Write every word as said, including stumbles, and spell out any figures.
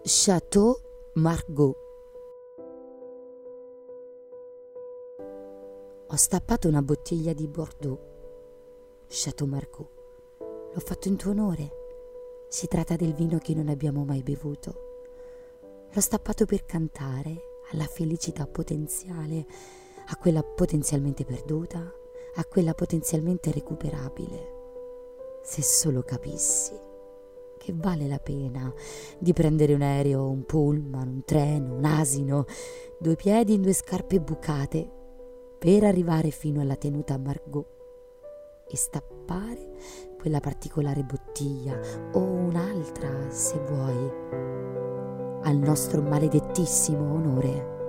Chateau Margaux. Ho stappato una bottiglia di Bordeaux, Chateau Margaux. L'ho fatto in tuo onore. Si tratta del vino che non abbiamo mai bevuto. L'ho stappato per cantare alla felicità potenziale, a quella potenzialmente perduta, a quella potenzialmente recuperabile. Se solo capissi che vale la pena di prendere un aereo, un pullman, un treno, un asino, due piedi in due scarpe bucate per arrivare fino alla tenuta Margaux e stappare quella particolare bottiglia o un'altra, se vuoi, al nostro maledettissimo onore.